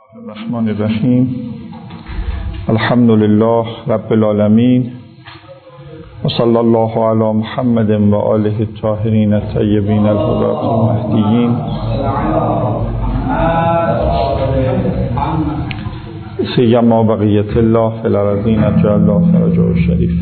الرحمن الرحیم الحمد لله رب العالمین و صلی الله علی محمد و آله الطاهرین الطیبین الهداة المهدیین سیما بقیة الله فی الارضین عجل الله فرجه الشریف.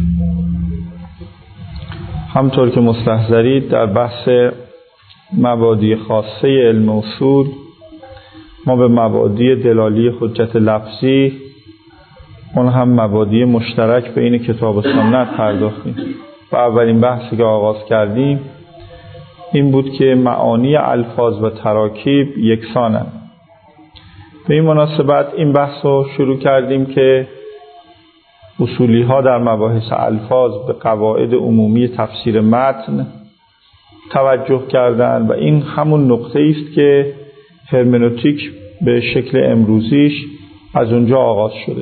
همطور که مستحضرید در بحث مبادی خاصه علم اصول ما به مبادی دلالی حجت لفظی، اون هم مبادی مشترک بین کتاب و سنت پرداختیم و اولین بحثی که آغاز کردیم این بود که معانی الفاظ و تراکیب یکسانند. به این مناسبت این بحث رو شروع کردیم که اصولی ها در مباحث الفاظ به قواعد عمومی تفسیر متن توجه کردند و این همون نقطه است که هرمنوتیک به شکل امروزیش از اونجا آغاز شده.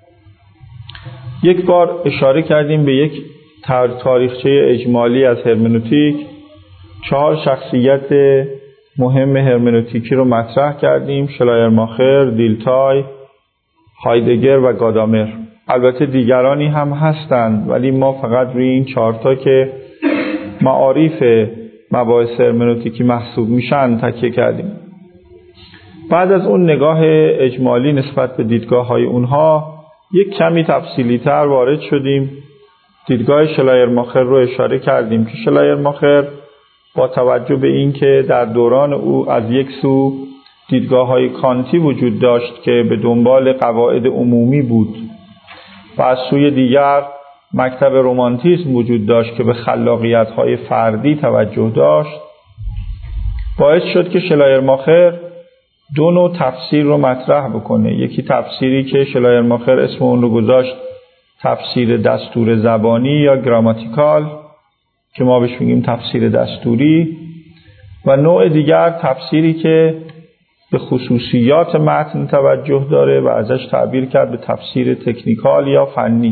یک بار اشاره کردیم به یک تاریخچه اجمالی از هرمنوتیک، 4 شخصیت مهم هرمنوتیکی رو مطرح کردیم: شلایرماخر، دیلتای، هایدگر و گادامر. البته دیگرانی هم هستند ولی ما فقط روی این 4 تا که معارف مباحث هرمنوتیکی محسوب میشن تکیه کردیم. بعد از اون نگاه اجمالی نسبت به دیدگاه‌های اونها یک کمی تفصیلی تر وارد شدیم. دیدگاه شلایرماخر رو اشاره کردیم که شلایرماخر با توجه به این که در دوران او از یک سو دیدگاه‌های کانتی وجود داشت که به دنبال قواعد عمومی بود و از سوی دیگر مکتب رمانتیسم وجود داشت که به خلاقیت‌های فردی توجه داشت، باعث شد که شلایرماخر 2 نوع تفسیر رو مطرح بکنه. یکی تفسیری که شلایرماخر اسم اون رو گذاشت تفسیر دستور زبانی یا گراماتیکال که ما بهش میگیم تفسیر دستوری، و نوع دیگر تفسیری که به خصوصیات متن توجه داره و ازش تعبیر کرد به تفسیر تکنیکال یا فنی.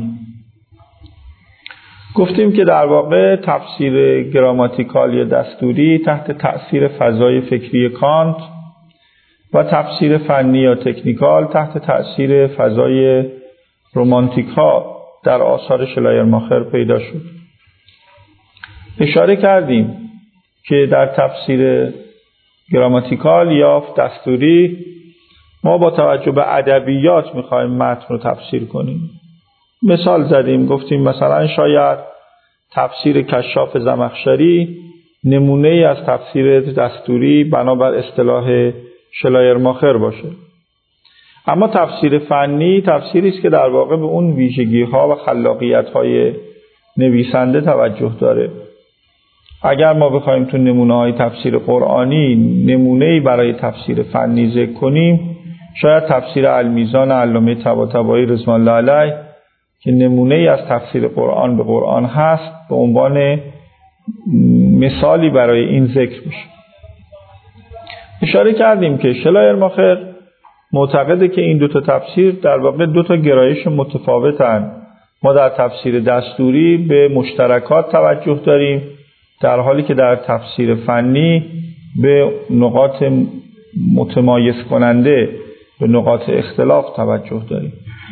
گفتیم که در واقع تفسیر گراماتیکال یا دستوری تحت تأثیر فضای فکری کانت و تفسیر فنی یا تکنیکال تحت تأثیر فضای رومانتیک ها در آثار شلایرماخر پیدا شد. اشاره کردیم که در تفسیر گراماتیکال یا دستوری ما با توجه به ادبیات میخوایم متن رو تفسیر کنیم. مثال زدیم، گفتیم مثلا شاید تفسیر کشاف زمخشری نمونه ای از تفسیر دستوری بنابر اصطلاح شلایرماخر باشه. اما تفسیر فنی تفسیری است که در واقع به اون ویژگی‌ها و خلاقیت‌های نویسنده توجه داره. اگر ما بخوایم تو نمونه‌های تفسیر قرآنی نمونه‌ای برای تفسیر فنی ذکر کنیم، شاید تفسیر المیزان علامه طباطبایی رضوان الله علیه که نمونه‌ای از تفسیر قرآن به قرآن هست به عنوان مثالی برای این ذکر میشه. اشاره کردیم که شلایرماخر معتقده که این 2 تا تفسیر در واقع 2 تا گرایش متفاوتن. ما در تفسیر دستوری به مشترکات توجه داریم در حالی که در تفسیر فنی به نقاط متمایز کننده، به نقاط اختلاف توجه داریم.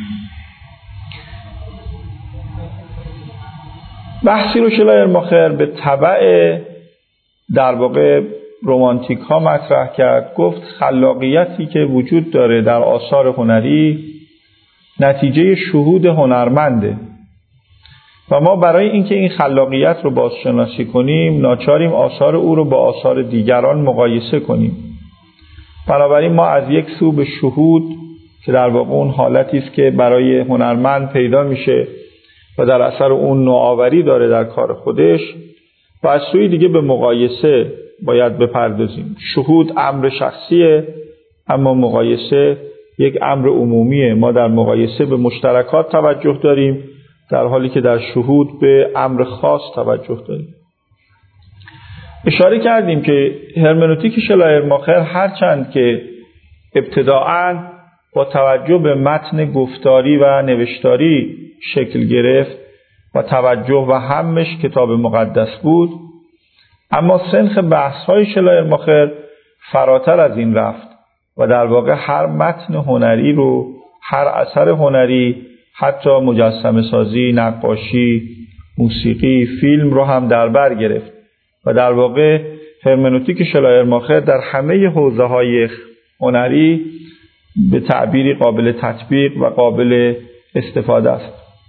بحثی رو شلایرماخر به تبع در واقع رومانتیک ها مطرح کرد. گفت خلاقیتی که وجود داره در آثار هنری نتیجه شهود هنرمنده و ما برای اینکه این خلاقیت رو بازشناسی کنیم ناچاریم آثار او رو با آثار دیگران مقایسه کنیم. بنابراین ما از یک سو به شهود که در واقع اون حالتی است که برای هنرمند پیدا میشه و در اثر اون نوآوری داره در کار خودش، و از سوی دیگه به مقایسه باید بپردازیم. شهود امر شخصیه اما مقایسه یک امر عمومیه. ما در مقایسه به مشترکات توجه داریم در حالی که در شهود به امر خاص توجه داریم. اشاره کردیم که هرمنوتیک شلایرماخر هرچند که ابتداعاً با توجه به متن گفتاری و نوشتاری شکل گرفت و توجه و همش کتاب مقدس بود، اما سنخ بحث‌های شلایرماخر فراتر از این رفت و در واقع هر متن هنری رو، هر اثر هنری، حتی مجسمه سازی، نقاشی، موسیقی، فیلم رو هم در بر گرفت و در واقع هرمنوتیک شلایرماخر در همه حوزه‌های هنری به تعبیری قابل تطبیق و قابل استفاده است.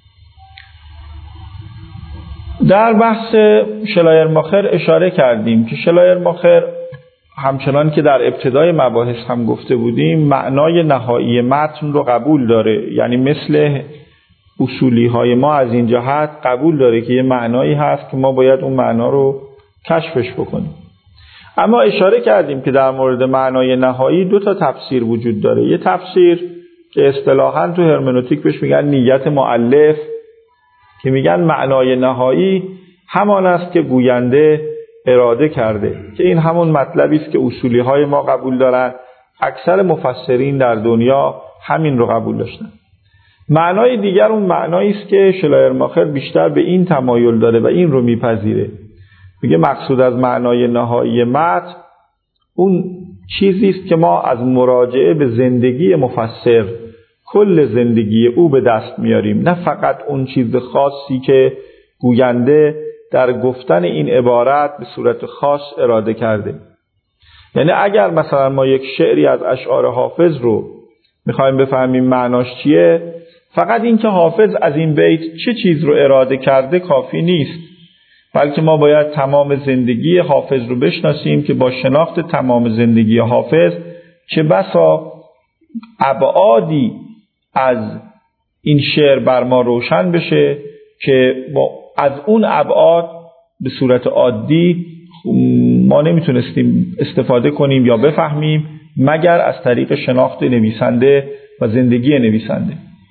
در بحث شلایرماخر اشاره کردیم که شلایرماخر همچنان که در ابتدای مباحث هم گفته بودیم معنای نهایی متن رو قبول داره، یعنی مثل اصولی های ما از این جهت قبول داره که یه معنایی هست که ما باید اون معنا رو کشفش بکنیم. اما اشاره کردیم که در مورد معنای نهایی 2 تفسیر وجود داره. یه تفسیر که اصطلاحاً تو هرمنوتیک بهش میگن نیت مؤلف، که میگن معنای نهایی همان است که گوینده اراده کرده، که این همون مطلبی است که اصولی های ما قبول دارن. اکثر مفسرین در دنیا همین رو قبول داشتن. معنای دیگر اون معنایی است که شلایرماخر بیشتر به این تمایل داره و این رو میپذیره. میگه مقصود از معنای نهایی متن اون چیزی است که ما از مراجعه به زندگی مفسر، کل زندگی او به دست میاریم، نه فقط اون چیز خاصی که گوینده در گفتن این عبارت به صورت خاص اراده کرده. یعنی اگر مثلا ما یک شعری از اشعار حافظ رو میخوایم بفهمیم معناش چیه، فقط این که حافظ از این بیت چه چیز رو اراده کرده کافی نیست، بلکه ما باید تمام زندگی حافظ رو بشناسیم که با شناخت تمام زندگی حافظ چه بسا ابعادی از این شعر بر ما روشن بشه که از اون ابعاد به صورت عادی ما نمیتونستیم استفاده کنیم یا بفهمیم مگر از طریق شناخت نویسنده و زندگی نویسنده.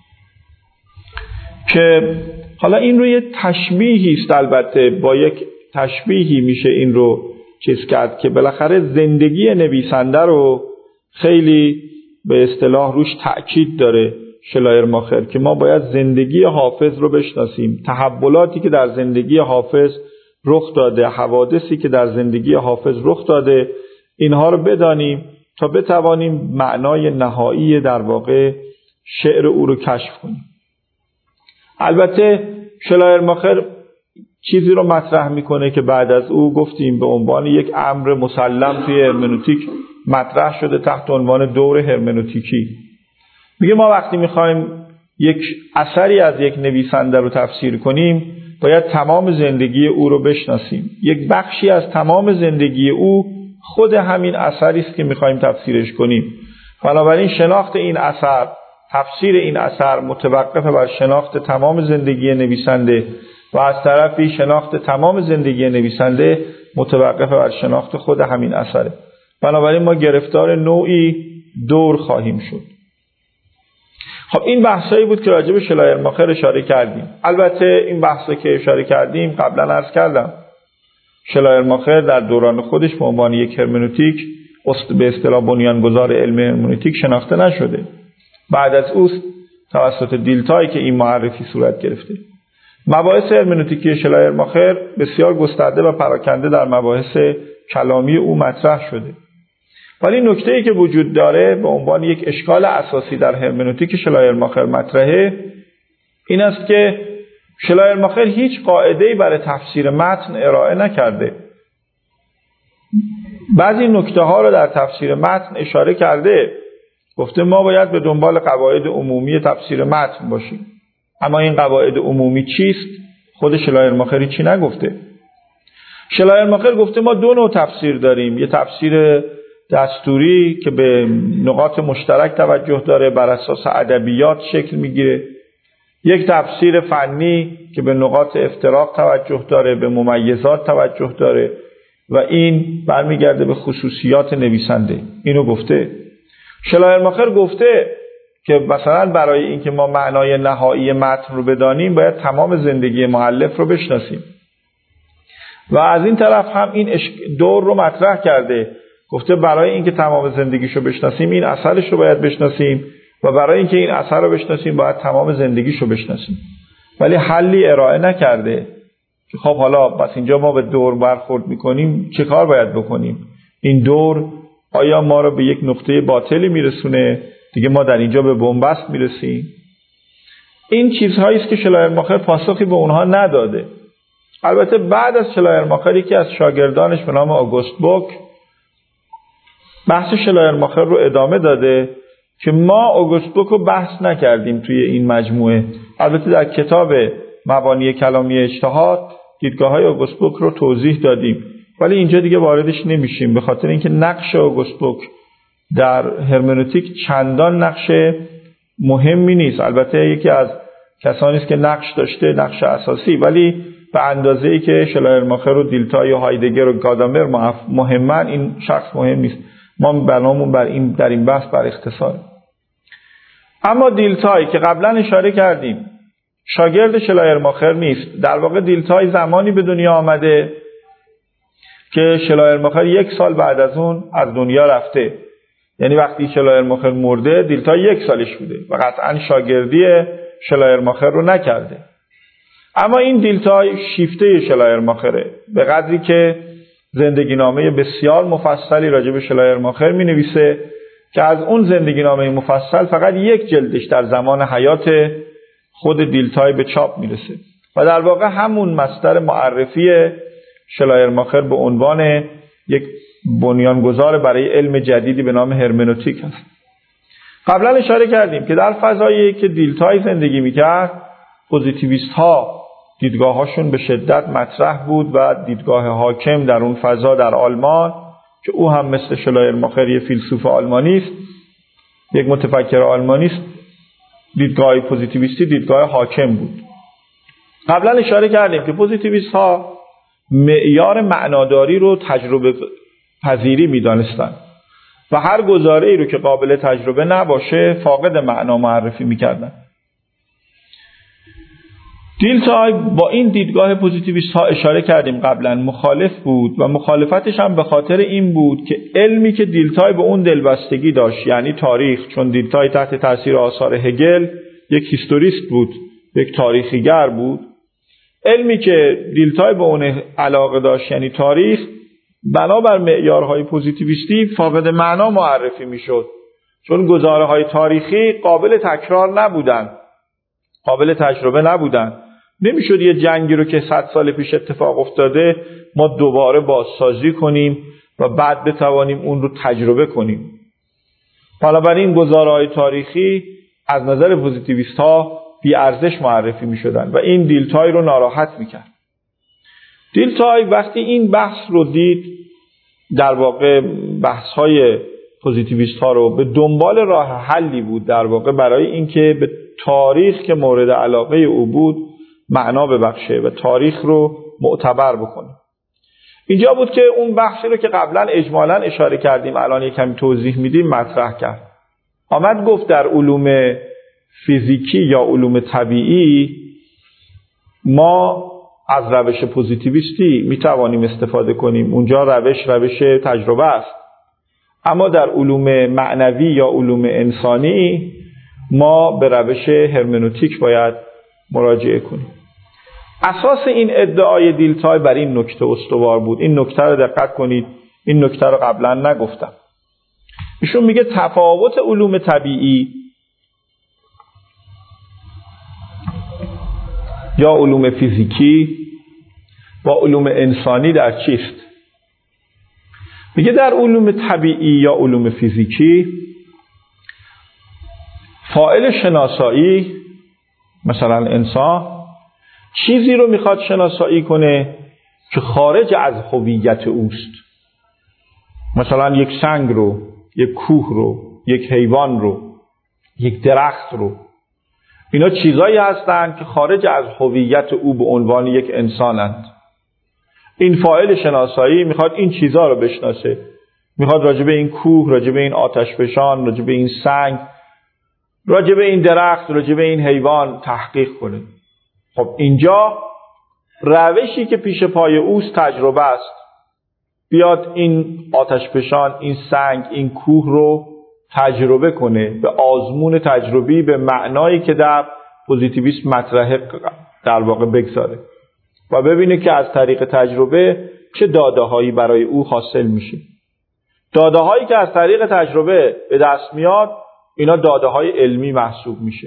که حالا این رو یه تشبیهی است، البته با یک تشبیهی میشه این رو چیز کرد که بالاخره زندگی نویسنده رو خیلی به اصطلاح روش تأکید داره شلایرماخر که ما باید زندگی حافظ رو بشناسیم، تحولاتی که در زندگی حافظ رخ داده، حوادثی که در زندگی حافظ رخ داده، اینها رو بدانیم تا بتوانیم معنای نهایی در واقع شعر او رو کشف کنیم. البته شلایرماخر چیزی رو مطرح میکنه که بعد از او گفتیم به عنوان یک امر مسلم توی هرمنوتیک مطرح شده تحت عنوان دور هرمنوتیکی. میگه ما وقتی میخوایم یک اثری از یک نویسنده رو تفسیر کنیم باید تمام زندگی او رو بشناسیم. یک بخشی از تمام زندگی او خود همین اثری است که میخوایم تفسیرش کنیم. بنابراین شناخت این اثر، تفسیر این اثر متوقف بر شناخت تمام زندگی نویسنده و از طرفی شناخت تمام زندگی نویسنده متوقف بر شناخت خود همین اثره. بنابراین ما گرفتار نوعی دور خواهیم شد. خب این بحثایی بود که راجع به شلایرماخر اشاره کردیم. البته این بحثی که اشاره کردیم قبلا عرض کردم شلایرماخر در دوران خودش به عنوان یک هرمنوتیک به اصطلاح بنیانگذار علم هرمنوتیک شناخته نشده. بعد از اوست توسط دیلتایی که این معرفی صورت گرفته. مباحث هرمنوتیکی شلایرماخر بسیار گسترده و پراکنده در مباحث کلامی او مطرح شده. ولی نکته‌ای که وجود داره به عنوان یک اشکال اساسی در هرمنوتیک شلایرماخر مطرحه این است که شلایرماخر هیچ قاعده‌ای برای تفسیر متن ارائه نکرده. بعضی نکته‌ها رو در تفسیر متن اشاره کرده، گفته ما باید به دنبال قواعد عمومی تفسیر متن باشیم. اما این قواعد عمومی چیست؟ خود شلایرماخر چی نگفته. شلایرماخر گفته ما 2 نوع تفسیر داریم. یه تفسیر دستوری که به نقاط مشترک توجه داره، بر اساس ادبیات شکل میگیره. یک تفسیر فنی که به نقاط افتراق توجه داره، به ممیزات توجه داره و این برمیگرده به خصوصیات نویسنده. اینو گفته. شلایرماخر گفته که مثلا برای اینکه ما معنای نهایی متن رو بدانیم باید تمام زندگی مؤلف رو بشناسیم. و از این طرف هم این دور رو مطرح کرده، گفته برای اینکه تمام زندگیشو بشناسیم این اثرش رو باید بشناسیم و برای اینکه این اثر رو بشناسیم باید تمام زندگیشو بشناسیم. ولی حلی ارائه نکرده که خب حالا بس اینجا ما به دور برخورد میکنیم چه کار باید بکنیم. این دور آیا ما رو به یک نقطه باطلی میرسونه؟ دیگه ما در اینجا به بنبست میرسیم. این چیزهایی است که شلایرماخر پاسخی به اونها نداده. البته بعد از شلایرماخر یکی از شاگردانش به نام آگوست بوک بحث شلایرماخر رو ادامه داده که ما آگوست بوک رو بحث نکردیم توی این مجموعه. البته در کتاب مبانی کلامی اجتهاد دیدگاه‌های آگوست بوک رو توضیح دادیم، ولی اینجا دیگه واردش نمیشیم، به خاطر اینکه نقش آگوست بوک در هرمنوتیک چندان نقش مهمی نیست. البته یکی از کسانی است که نقش داشته، نقش اساسی، ولی به اندازه‌ای که شلایرماخر و دیلتای و هایدگر و گادامر مهمن، این شخص مهم نیست. ما برنامه‌مون در این بحث بر اختصاره. اما دیلتای که قبلا اشاره کردیم شاگرد شلایرماخر نیست. در واقع دیلتای زمانی به دنیا آمده که شلایرماخر 1 سال بعد از اون از دنیا رفته. یعنی وقتی شلایرماخر مرده دیلتای 1 سالش بوده و قطعا شاگردی شلایرماخر رو نکرده. اما این دیلتای شیفته شلایرماخره، به قدری که زندگی نامه بسیار مفصلی راجع به شلایرماخر می نویسه که از اون زندگی نامه مفصل فقط 1 جلدش در زمان حیات خود دیلتای به چاپ میرسه و در واقع همون مصدر معرفی شلایرماخر به عنوان یک بنیانگذار برای علم جدیدی به نام هرمنوتیک هست. قبلا اشاره کردیم که در فضایی که دیلتای زندگی میکرد پوزیتیویست ها دیدگاهاشون به شدت مطرح بود و دیدگاه حاکم در اون فضا در آلمان که او هم مثل شلایرماخر یک فیلسوف آلمانی است، یک متفکر آلمانی است، دیدگاه پوزیتیویستی دیدگاه حاکم بود. قبلا اشاره کردیم که پوزیتیویست ها معیار معناداری رو تجربه پذیری می‌دانستند و هر گزاره‌ای رو که قابل تجربه نباشه فاقد معنا معرفی می‌کردند. دیلتای با این دیدگاه پوزیتیویست ها اشاره کردیم قبلا مخالف بود و مخالفتش هم به خاطر این بود که علمی که دیلتای به اون دلبستگی داشت، یعنی تاریخ، چون دیلتای تحت تاثیر آثار هگل یک هیستوریست بود، یک تاریخیگر بود، علمی که دیلتای به اون علاقه داشت یعنی تاریخ بنابر معیارهای پوزیتیویستی فاقد معنا معرفی میشد، چون گزاره‌های تاریخی قابل تکرار نبودن، قابل تجربه نبودن. نمیشد یه جنگی رو که 100 سال پیش اتفاق افتاده ما دوباره بازسازی کنیم و بعد بتوانیم اون رو تجربه کنیم. بنابراین گزاره‌های تاریخی از نظر پوزیتیویست ها بی ارزش معرفی می شدن و این دیلتای رو ناراحت می کرد. دیلتای وقتی این بحث رو دید، در واقع بحث های پوزیتیویست ها رو به دنبال راه حلی بود، در واقع برای اینکه به تاریخ که مورد علاقه او بود معنا ببخشه و تاریخ رو معتبر بکنه. اینجا بود که اون بحثی رو که قبلا اجمالاً اشاره کردیم الان یکم توضیح میدیم مطرح کرد. آمد گفت در علوم فیزیکی یا علوم طبیعی ما از روش پوزیتیویستی میتوانیم استفاده کنیم، اونجا روش تجربه است. اما در علوم معنوی یا علوم انسانی ما به روش هرمنوتیک باید مراجعه کنیم. اساس این ادعای دیلتای بر این نکته استوار بود. این نکته رو دقت کنید، این نکته رو قبلا نگفتم. ایشون میگه تفاوت علوم طبیعی یا علوم فیزیکی با علوم انسانی در چیست؟ میگه در علوم طبیعی یا علوم فیزیکی فاعل شناسایی مثلا انسان چیزی رو میخواد شناسایی کنه که خارج از هویت اوست. مثلا یک سنگ رو، یک کوه رو، یک حیوان رو، یک درخت رو. اینا چیزایی هستند که خارج از هویت او به عنوان یک انسانند. این فاعل شناسایی میخواد این چیزها رو بشناسه، میخواد راجع به این کوه، راجع به این آتشفشان، راجع به این سنگ، راجع به این درخت، راجع به این حیوان تحقیق کنه. خب اینجا روشی که پیش پای اوست تجربه است. بیاد این آتشفشان، این سنگ، این کوه رو تجربه کنه، به آزمون تجربی به معنایی که در پوزیتیویسم مطرحه در واقع بگذاره و ببینه که از طریق تجربه چه داده‌هایی برای او حاصل میشه. داده هایی که از طریق تجربه به دست میاد اینا داده های علمی محسوب میشه.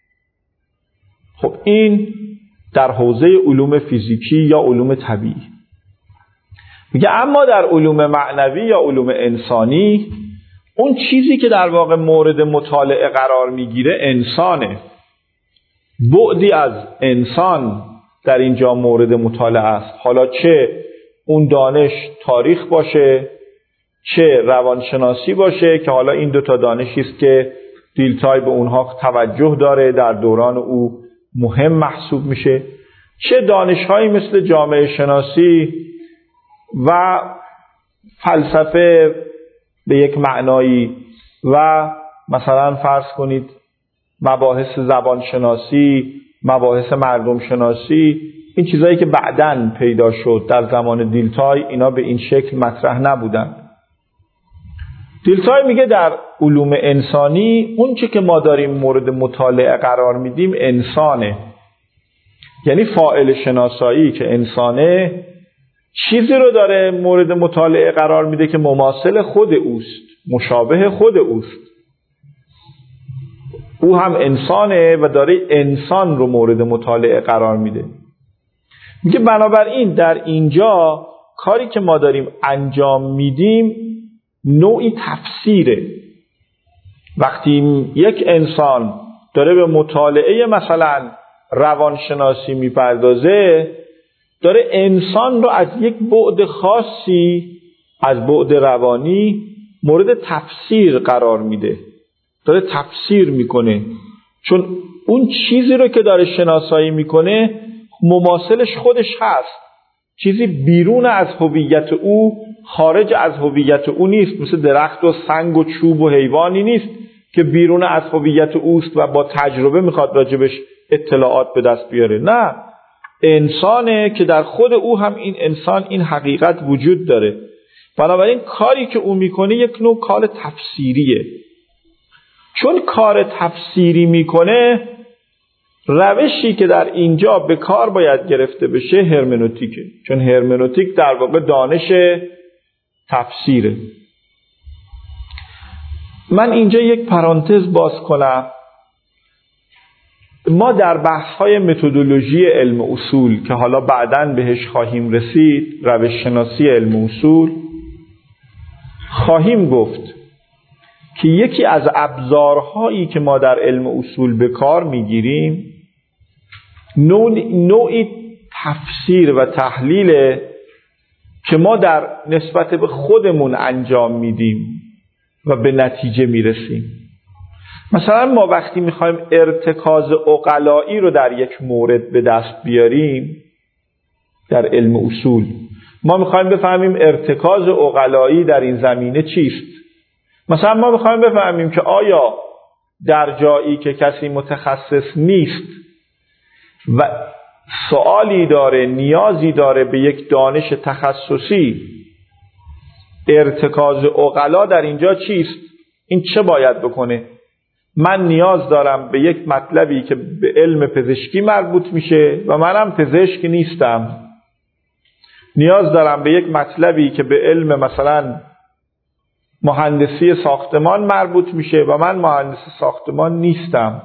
خب این در حوزه علوم فیزیکی یا علوم طبیعی. میگه اما در علوم معنوی یا علوم انسانی اون چیزی که در واقع مورد مطالعه قرار میگیره انسانه. بعدی از انسان در اینجا مورد مطالعه است. حالا چه اون دانش تاریخ باشه، چه روانشناسی باشه که حالا این دوتا دانشی است که دیلتای به اونها توجه داره، در دوران او مهم محسوب میشه، چه دانش‌هایی مثل جامعه شناسی و فلسفه به یک معنایی و مثلا فرض کنید مباحث زبانشناسی، مباحث مردم شناسی، این چیزایی که بعداً پیدا شد در زمان دیلتای اینا به این شکل مطرح نبودن. دیلتای میگه در علوم انسانی اون چی که ما داریم مورد مطالعه قرار میدیم انسانه. یعنی فاعل شناسایی که انسانه چیزی رو داره مورد مطالعه قرار میده که مماثل خود اوست، مشابه خود اوست. او هم انسانه و داره انسان رو مورد مطالعه قرار میده. میگه بنابراین در اینجا کاری که ما داریم انجام میدیم نوعی تفسیره. وقتی یک انسان داره به مطالعه مثلا روانشناسی میپردازه، داره انسان رو از یک بعد خاصی از بعد روانی مورد تفسیر قرار میده، داره تفسیر میکنه، چون اون چیزی رو که داره شناسایی میکنه مماثلش خودش هست، چیزی بیرون از هویت او، خارج از هویت او نیست، مثل درخت و سنگ و چوب و حیوانی نیست که بیرون از هویت اوست و با تجربه میخواد راجبش اطلاعات به دست بیاره. نه، انسانه که در خود او هم این انسان این حقیقت وجود داره. بنابراین کاری که او میکنه یک نوع کار تفسیریه. چون کار تفسیری میکنه، روشی که در اینجا به کار باید گرفته بشه هرمنوتیکه، چون هرمنوتیک در واقع دانش تفسیره. من اینجا یک پرانتز باز کنم. ما در بحث‌های متدولوژی علم اصول که حالا بعداً بهش خواهیم رسید، روش شناسی علم اصول، خواهیم گفت که یکی از ابزارهایی که ما در علم اصول به کار میگیریم نوعی تفسیر و تحلیل که ما در نسبت به خودمون انجام میدیم و به نتیجه میرسیم. مثلا ما وقتی میخوایم ارتکاز عقلایی رو در یک مورد به دست بیاریم در علم اصول، ما میخوایم بفهمیم ارتکاز عقلایی در این زمینه چیست. مثلا ما میخوایم بفهمیم که آیا در جایی که کسی متخصص نیست و سوالی داره، نیازی داره به یک دانش تخصصی، ارتکاز عقلا در اینجا چیست؟ این چه باید بکنه؟ من نیاز دارم به یک مطلبی که به علم پزشکی مربوط میشه و منم پزشک نیستم. نیاز دارم به یک مطلبی که به علم مثلا مهندسی ساختمان مربوط میشه و من مهندس ساختمان نیستم.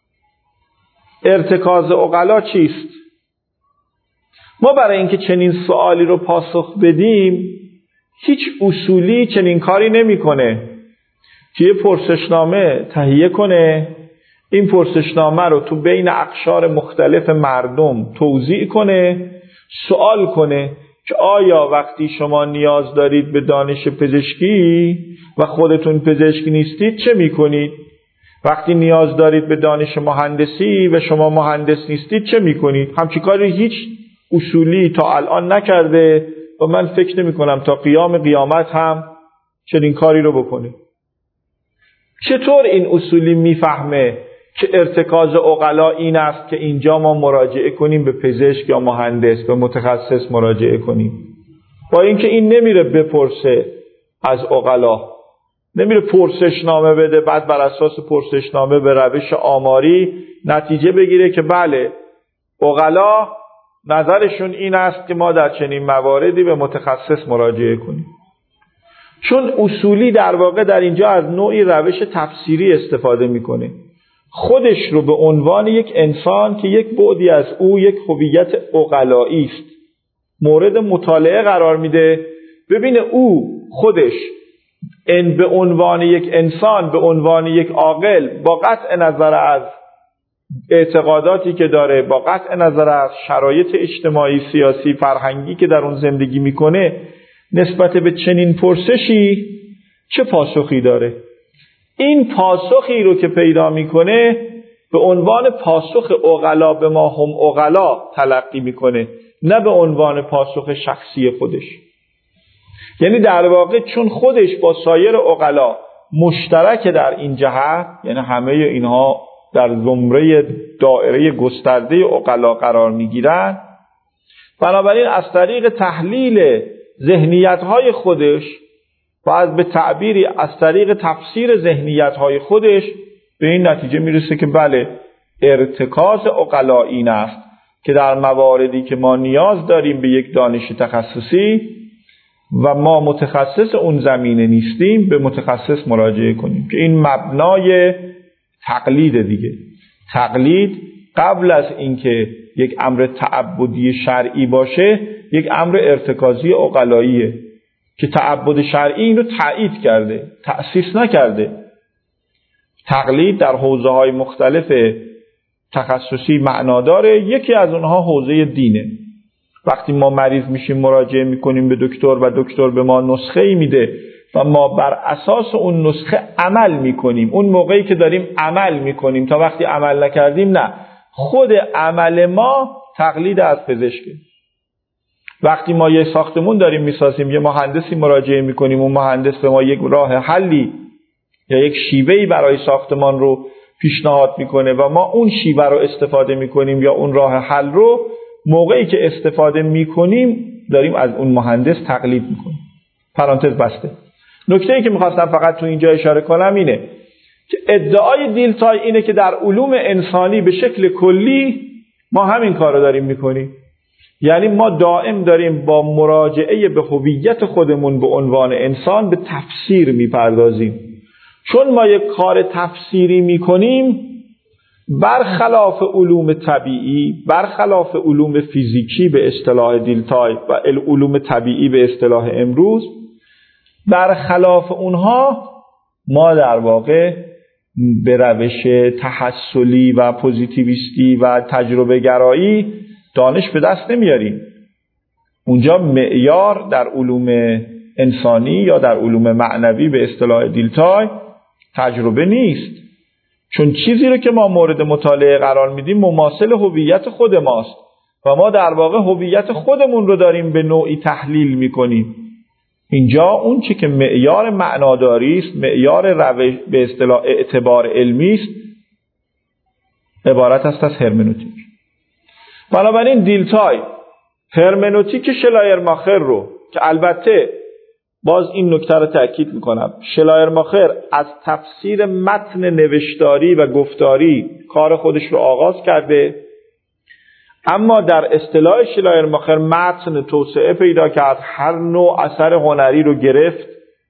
ارتکاز عقلا چیست؟ ما برای اینکه چنین سوالی رو پاسخ بدیم هیچ اصولی چنین کاری نمی‌کنه که یه پرسشنامه تهیه کنه، این پرسشنامه رو تو بین اقشار مختلف مردم توزیع کنه، سوال کنه که آیا وقتی شما نیاز دارید به دانش پزشکی و خودتون پزشک نیستید چه میکنید؟ وقتی نیاز دارید به دانش مهندسی و شما مهندس نیستید چه میکنید؟ همچین کاری هیچ اصولی تا الان نکرده و من فکر نمی کنم تا قیام قیامت هم چنین کاری رو بکنه. چطور این اصولی میفهمه که ارتکاز عقلا این است که اینجا ما مراجعه کنیم به پزشک یا مهندس، به متخصص مراجعه کنیم؟ با اینکه این نمیره بپرسه از عقلا، نمیره پرسشنامه بده بعد بر اساس پرسشنامه به روش آماری نتیجه بگیره که بله عقلا نظرشون این است که ما در چنین مواردی به متخصص مراجعه کنیم. چون اصولی در واقع در اینجا از نوعی روش تفسیری استفاده میکنه. خودش رو به عنوان یک انسان که یک بعدی از او یک هویت عقلایی است مورد مطالعه قرار میده. ببینه او خودش به عنوان یک انسان، به عنوان یک عاقل، با قطع نظر از اعتقاداتی که داره، با قطع نظر از شرایط اجتماعی، سیاسی، فرهنگی که در اون زندگی میکنه، نسبت به چنین پرسشی چه پاسخی داره. این پاسخی رو که پیدا میکنه به عنوان پاسخ عقلا به ما هم عقلا تلقی میکنه، نه به عنوان پاسخ شخصی خودش. یعنی در واقع چون خودش با سایر عقلا مشترک در این جهت، یعنی همه اینها در زمره دایره گسترده عقلا قرار میگیرن، بنابراین از طریق تحلیل ذهنیت‌های خودش و از به تعبیری از طریق تفسیر ذهنیت‌های خودش به این نتیجه میرسه که بله، ارتکاز عقلا این است که در مواردی که ما نیاز داریم به یک دانش تخصصی و ما متخصص اون زمینه نیستیم، به متخصص مراجعه کنیم، که این مبنای تقلید دیگه. تقلید قبل از اینکه یک امر تعبدی شرعی باشه، یک امر ارتکازی عقلاییه که تعبد شرعی اینو تایید کرده، تأسیس نکرده. تقلید در حوزه‌های مختلف تخصصی معنا داره. یکی از اونها حوزه دینه. وقتی ما مریض میشیم مراجعه میکنیم به دکتر و دکتر به ما نسخه‌ای میده و ما بر اساس اون نسخه عمل میکنیم. اون موقعی که داریم عمل میکنیم، تا وقتی عمل نکردیم نه. خود عمل ما تقلید از پزشکه. وقتی ما یه ساختمون داریم میسازیم، یه مهندسی مراجعه میکنیم، اون مهندس به ما یک راه حلی یا یک شیوهی برای ساختمان رو پیشنهاد میکنه و ما اون شیوه رو استفاده میکنیم یا اون راه حل رو موقعی که استفاده میکنیم داریم از اون مهندس تقلید میکنیم. پرانتز بسته. نکته‌ای که میخواستم فقط تو اینجا اشاره کنم اینه که ادعای دیلتای اینه که در علوم انسانی به شکل کلی ما همین کار رو داریم میکنیم. یعنی ما دائم داریم با مراجعه به هویت خودمون به عنوان انسان به تفسیر میپردازیم. چون ما یک کار تفسیری میکنیم، برخلاف علوم طبیعی، برخلاف علوم فیزیکی به اصطلاح دیلتای و علوم طبیعی به اصطلاح امروز، برخلاف اونها ما در واقع به روش تحصلی و پوزیتیویستی و تجربه گرایی دانش به دست نمیاریم. اونجا معیار در علوم انسانی یا در علوم معنوی به اصطلاح دیلتای تجربه نیست. چون چیزی رو که ما مورد مطالعه قرار میدیم مماثل هویت خود ماست و ما در واقع هویت خودمون رو داریم به نوعی تحلیل میکنیم. اینجا اون چی که معیار معناداری است، معیار روش به اصطلاح اعتبار علمی است، عبارت است از هرمنوتیک. بنابراین دیلتای هرمنوتیک شلایرماخر رو که البته باز این نکته رو تأکید میکنم، شلایرماخر از تفسیر متن نوشتاری و گفتاری کار خودش رو آغاز کرده، اما در اصطلاح شلایرماخر متن توسعه پیدا کرد، هر نوع اثر هنری رو گرفت.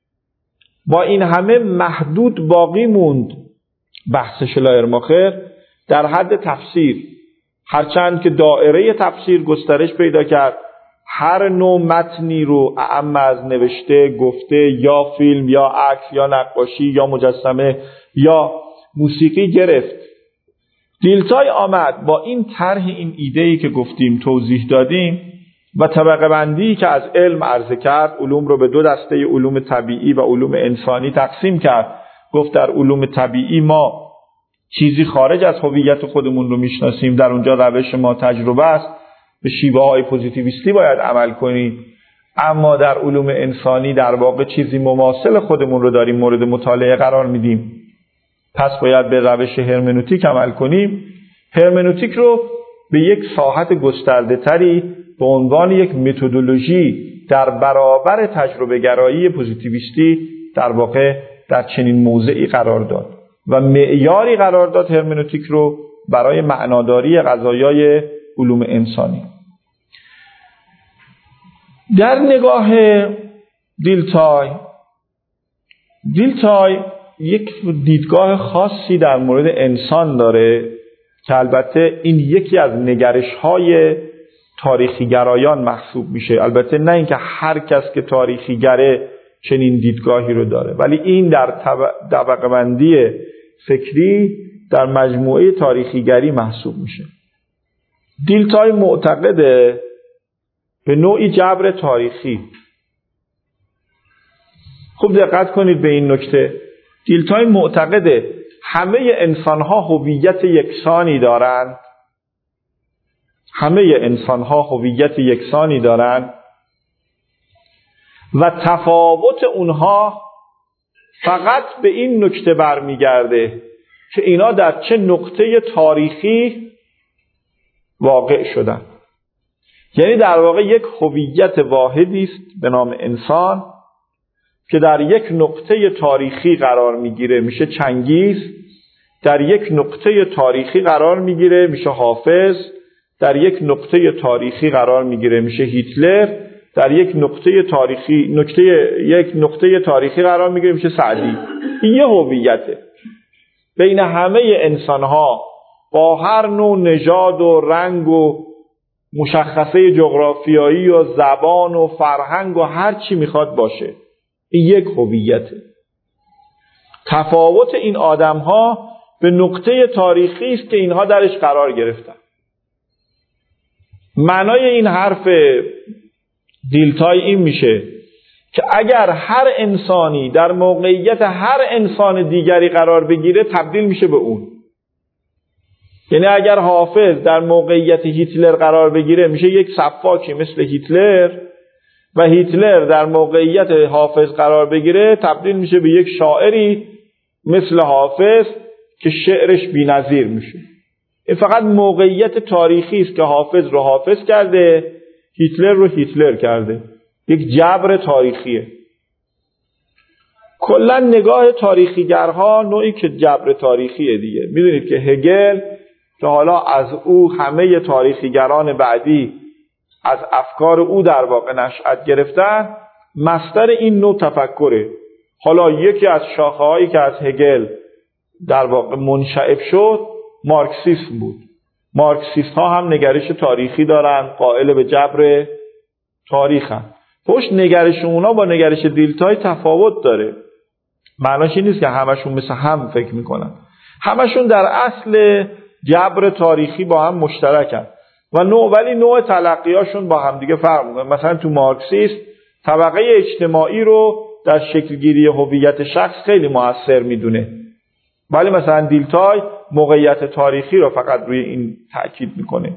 با این همه محدود باقی موند بحث شلایرماخر در حد تفسیر، هرچند که دایره تفسیر گسترش پیدا کرد. هر نوع متنی رو اعم از نوشته، گفته یا فیلم یا عکس یا نقاشی یا مجسمه یا موسیقی گرفت. دیلتای آمد با این طرح، این ایده‌ای که گفتیم توضیح دادیم و طبقه بندی که از علم عرضه کرد، علوم رو به دو دسته علوم طبیعی و علوم انسانی تقسیم کرد. گفت در علوم طبیعی ما چیزی خارج از هویت خودمون رو میشناسیم، در اونجا روش ما تجربه است، به شیوه های پوزیتیویستی باید عمل کنیم. اما در علوم انسانی در واقع چیزی مماثل خودمون رو داریم مورد مطالعه قرار میدیم، پس باید به روش هرمنوتیک عمل کنیم. هرمنوتیک رو به یک ساحت گسترده تری به عنوان یک متدولوژی در برابر تجربه گرایی پوزیتیویستی در واقع در چنین موضعی قرار داد و معیاری قرار داد هرمنوتیک رو برای معناداری قضایای علوم انسانی. در نگاه دیلتای دیلتای یک دیدگاه خاصی در مورد انسان داره که البته این یکی از نگرش‌های تاریخی‌گرایان محسوب میشه. البته نه اینکه هر کس که تاریخی‌گره چنین دیدگاهی رو داره، ولی این در طبقه‌بندی فکری در مجموعه تاریخی‌گری محسوب میشه. دیلتای معتقده به نوعی جبر تاریخی. خوب دقت کنید به این نکته. دیلتای معتقده همه انسان‌ها هویت یکسانی دارند. همه انسان‌ها هویت یکسانی دارند و تفاوت اونها فقط به این نکته برمیگرده که اینا در چه نقطه تاریخی واقع شدن. یعنی در واقع یک هویت واحدی است به نام انسان که در یک نقطه تاریخی قرار میگیره، میشه چنگیز. در یک نقطه تاریخی قرار میگیره، میشه حافظ. در یک نقطه تاریخی قرار میگیره، میشه هیتلر. در یک نقطه تاریخی قرار میگیره، میشه سعدی. این یه هویته بین همه انسان‌ها با هر نوع نژاد و رنگ و مشخصه جغرافیایی و زبان و فرهنگ و هر چی میخواد باشه. این یک هویته. تفاوت این آدم‌ها به نقطه تاریخی است که اینها درش قرار گرفتن. معنای این حرف دیلتای این میشه که اگر هر انسانی در موقعیت هر انسان دیگری قرار بگیره تبدیل میشه به اون. یعنی اگر حافظ در موقعیت هیتلر قرار بگیره میشه یک سفاکی مثل هیتلر، و هیتلر در موقعیت حافظ قرار بگیره تبدیل میشه به یک شاعری مثل حافظ که شعرش بی‌نظیر میشه. این فقط موقعیت تاریخی است که حافظ رو حافظ کرده، هیتلر رو هیتلر کرده. یک جبر تاریخیه. کلا نگاه تاریخیگرها نوعی که جبر تاریخیه دیگه. میدونید که هگل که حالا از او همه تاریخیگران بعدی از افکار او در واقع نشأت گرفتن، مصدر این نوع تفکره. حالا یکی از شاخه‌هایی که از هگل در واقع منشعب شد مارکسیسم بود. مارکسیست ها هم نگرش تاریخی دارن، قائل به جبر تاریخ هم. پشت نگرش اونا با نگرش دیلتای تفاوت داره. معناش این نیست که همشون مثل هم فکر میکنن. همشون در اصل جبر تاریخی با هم مشترکن ولی نوع تلقیاشون با هم دیگه فرق میکنه. مثلا تو مارکسیست طبقه اجتماعی رو در شکلگیری هویت شخص خیلی مؤثر میدونه، ولی مثلا دیلتای موقعیت تاریخی رو فقط روی این تأکید میکنه.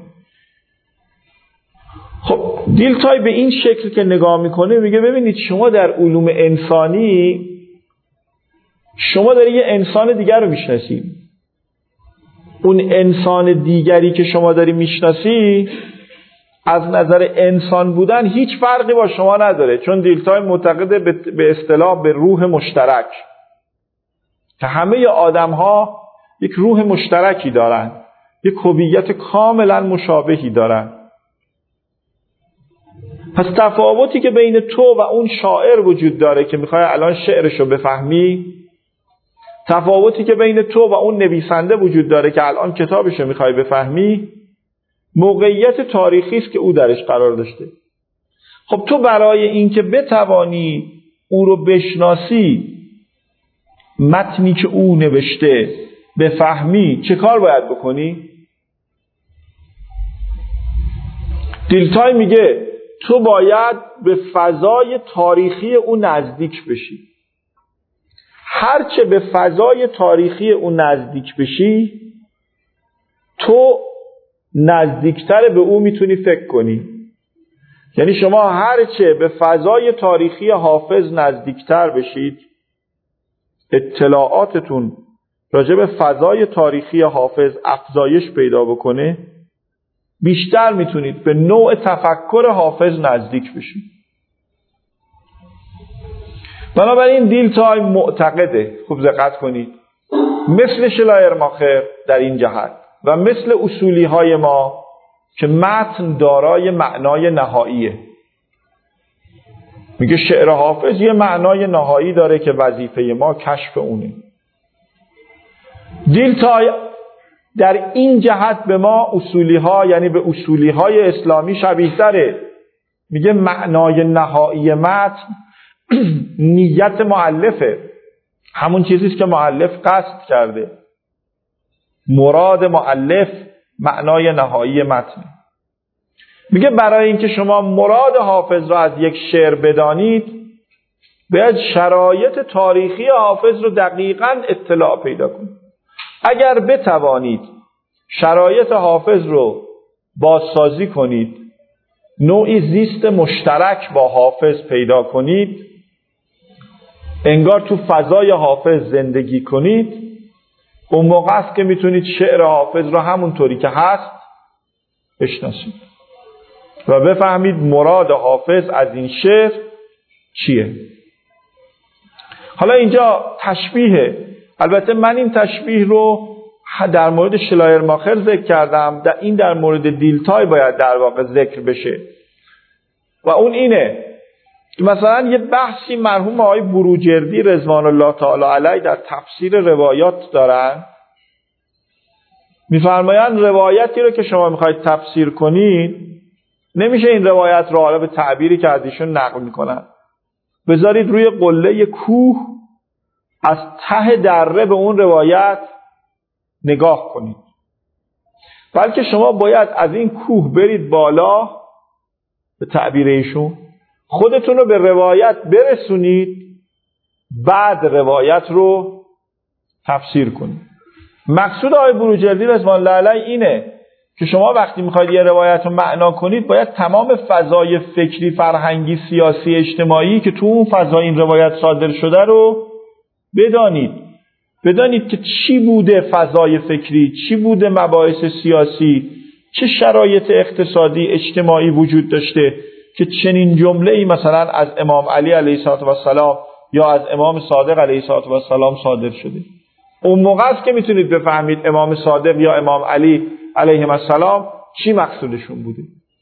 خب دیلتای به این شکل که نگاه میکنه میگه ببینید شما در علوم انسانی شما داری یه انسان دیگر رو میشناسی. اون انسان دیگری که شما داری میشناسی از نظر انسان بودن هیچ فرقی با شما نداره، چون دیلتای معتقده به اصطلاح به روح مشترک، که همه آدم ها یک روح مشترکی دارن، یک هویت کاملا مشابهی دارن. پس تفاوتی که بین تو و اون شاعر وجود داره که میخوای الان شعرشو بفهمی، تفاوتی که بین تو و اون نویسنده وجود داره که الان کتابشو میخوای بفهمی، موقعیت تاریخی است که او درش قرار داشته. خب تو برای اینکه بتوانی او رو بشناسی، متنی که او نوشته بفهمی، چه کار باید بکنی؟ دیلتای میگه تو باید به فضای تاریخی او نزدیک بشی. هرچه به فضای تاریخی او نزدیک بشی، تو نزدیکتر به او میتونی فکر کنی. یعنی شما هرچه به فضای تاریخی حافظ نزدیکتر بشید، اطلاعاتتون راجع به فضای تاریخی حافظ افزایش پیدا بکنه، بیشتر میتونید به نوع تفکر حافظ نزدیک بشید. بنابراین دیلتای معتقده، خوب دقت کنید، مثل شلایرماخر در این جهت و مثل اصولی های ما که متن دارای معنای نهاییه. میگه شعر حافظ یه معنای نهایی داره که وظیفه ما کشف اونه. دیلتای در این جهت به ما اصولی ها، یعنی به اصولی های اسلامی شبیه داره. میگه معنای نهایی متن نیت مؤلفه، همون چیزیست که مؤلف قصد کرده. مراد مؤلف معنای نهایی متن. میگه برای اینکه شما مراد حافظ را از یک شعر بدانید، باید شرایط تاریخی حافظ رو دقیقاً اطلاع پیدا کنید. اگر بتوانید شرایط حافظ رو بازسازی کنید، نوعی زیست مشترک با حافظ پیدا کنید، انگار تو فضای حافظ زندگی کنید، اون موقع است که میتونید شعر حافظ رو همونطوری که هست بشناسید و بفهمید مراد حافظ از این شعر چیه. حالا اینجا تشبیه، البته من این تشبیه رو در مورد شلایرماخر ذکر کردم، در مورد دیلتای باید در واقع ذکر بشه و اون اینه که مثلا یه بحثی مرحوم آقای بروجردی رضوان الله تعالی علیه در تفسیر روایات دارن. میفرمایند روایتی رو که شما میخواید تفسیر کنید، نمیشه این روایت رو حالا به تعبیری که از ایشون نقل میکنن بذارید روی قله کوه، از ته دره به اون روایت نگاه کنید، بلکه شما باید از این کوه برید بالا، به تعبیر ایشون خودتون رو به روایت برسونید، بعد روایت رو تفسیر کنید. مقصود آقای بروجردی رضوان الله علیه اینه که شما وقتی میخواید یه روایت رو معنا کنید، باید تمام فضای فکری، فرهنگی، سیاسی، اجتماعی که تو اون فضا این روایت صادر شده رو بدانید که چی بوده فضای فکری، چی بوده مباحث سیاسی، چه شرایط اقتصادی اجتماعی وجود داشته که چنین جمله‌ای مثلا از امام علی علیه السلام یا از امام صادق علیه السلام صادر شده. اون موقع است که میتونید بفهمید امام صادق یا امام علی علیهم السلام چی مقصودشون بوده.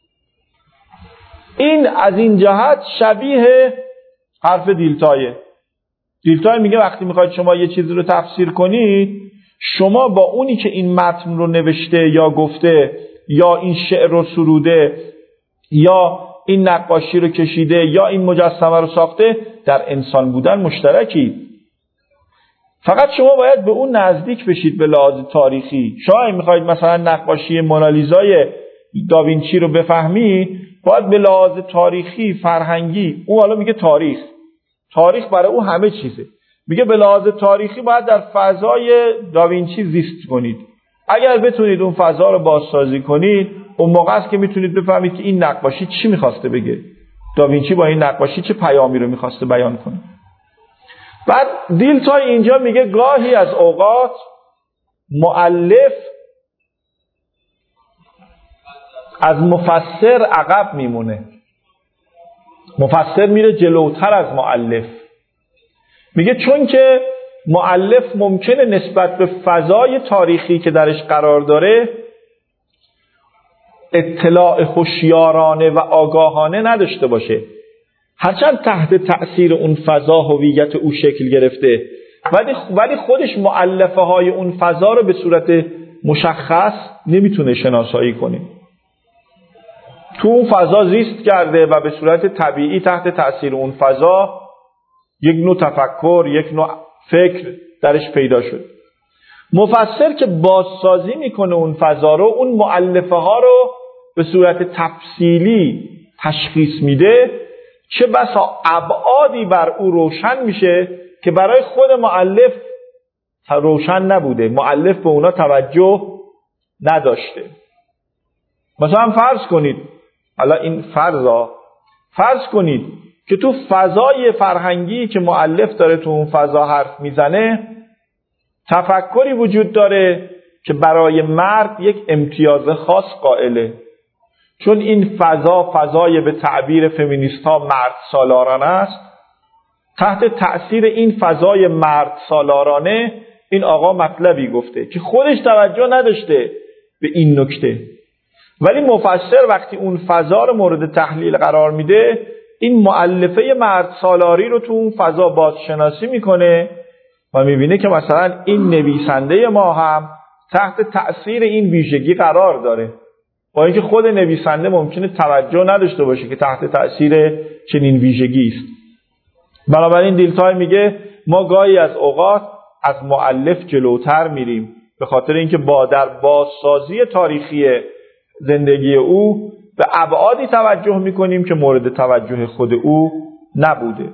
این از این جهت شبیه حرف دیلتایه. دیلتای میگه وقتی میخواید شما یه چیزی رو تفسیر کنید، شما با اونی که این متن رو نوشته یا گفته یا این شعر رو سروده یا این نقاشی رو کشیده یا این مجسمه رو ساخته، در انسان بودن مشترکی. فقط شما باید به اون نزدیک بشید به لحاظ تاریخی. شما اگه میخواید مثلا نقاشی مونالیزای داوینچی رو بفهمید، باید به لحاظ تاریخی، فرهنگی، اون حالا میگه تاریخ برای او همه چیزه، میگه به لحاظ تاریخی باید در فضای داوینچی زیست کنید. اگر بتونید اون فضا رو بازسازی کنید، اون موقع است که میتونید بفهمید که این نقاشی چی میخواسته بگه، داوینچی با این نقاشی چه پیامی رو میخواسته بیان کنه. بعد دیلتای اینجا میگه گاهی از اوقات مؤلف از مفسر عقب میمونه، مفسر میره جلوتر از مؤلف. میگه چون که مؤلف ممکنه نسبت به فضای تاریخی که درش قرار داره اطلاع هوشیارانه و آگاهانه نداشته باشه، هرچند تحت تأثیر اون فضا هویت او شکل گرفته، ولی خودش مؤلفه های اون فضا رو به صورت مشخص نمیتونه شناسایی کنه. تو اون فضا زیست کرده و به صورت طبیعی تحت تأثیر اون فضا یک نوع تفکر، یک نوع فکر درش پیدا شد. مفسر که بازسازی میکنه اون فضا رو، اون مؤلفه ها رو به صورت تفصیلی تشخیص میده، چه بسا ابعادی بر او روشن میشه که برای خود مؤلف روشن نبوده، مؤلف به اونا توجه نداشته. مثلا فرض کنید که تو فضای فرهنگی که مؤلف داره تو اون فضا حرف میزنه، تفکری وجود داره که برای مرد یک امتیاز خاص قائله، چون این فضای به تعبیر فمینیست ها مرد سالارانه است. تحت تأثیر این فضای مرد سالارانه این آقا مطلبی گفته که خودش توجه نداشته به این نکته، ولی مفسر وقتی اون فضا رو مورد تحلیل قرار میده، این مؤلفه مرد سالاری رو تو اون فضا بازشناسی میکنه و میبینه که مثلا این نویسنده ما هم تحت تأثیر این ویژگی قرار داره، با اینکه خود نویسنده ممکنه توجه نداشته باشه که تحت تأثیر چنین ویژگی است. بنابراین دیلتای میگه ما گاهی از اوقات از مؤلف جلوتر میریم به خاطر اینکه در بازسازی تاریخی زندگی او به ابعادی توجه میکنیم که مورد توجه خود او نبوده.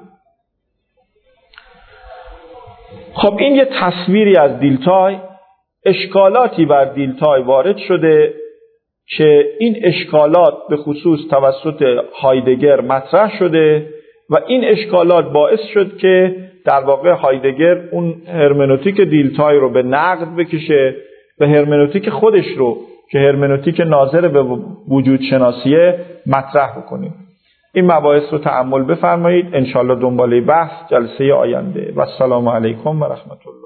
خب این یه تصویری از دیلتای. اشکالاتی بر دیلتای وارد شده که این اشکالات به خصوص توسط هایدگر مطرح شده و این اشکالات باعث شد که در واقع هایدگر اون هرمنوتیک دیلتای رو به نقد بکشه و هرمنوتیک خودش رو که هرمنوتیک ناظر به وجود شناسیه مطرح بکنیم. این مباحث رو تأمل بفرمایید. انشالله دنباله بحث جلسه آینده. و السلام علیکم و رحمت الله.